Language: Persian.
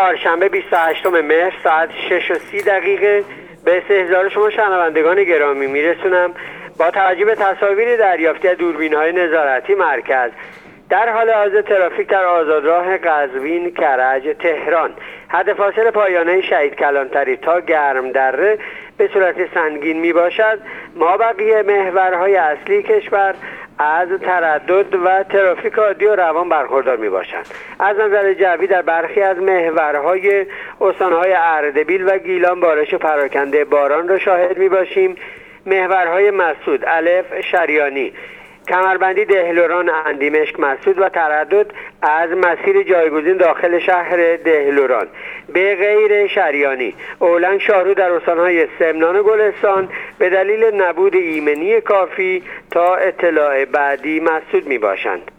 چهارشنبه 28 مهر ساعت 6:30 به استحضار شما شنوندگان گرامی میرسونم. با توجه به تصاویر دریافتی از دوربین‌های نظارتی مرکز، در حال حاضر ترافیک در آزادراه قزوین کرج تهران حد فاصل پایانه شهید کلانتری تا گرم دره به صورت سنگین می باشد. ما بقیه محورهای اصلی کشور از تردد و ترافیک عادی و روان برخوردار می باشند. از نظر جوی در برخی از محورهای استانهای اردبیل و گیلان بارش پراکنده باران را شاهد می باشیم. محورهای مسعود، الف، شریانی، کمربندی، دهلوران، اندیمشک، مسعود و تردد از مسیر جایگزین داخل شهر دهلوران به غیر شریانی، اولنگ، شاهرو در استانهای سمنان و گلستان به دلیل نبود ایمنی کافی تا اطلاع بعدی مسدود می باشند.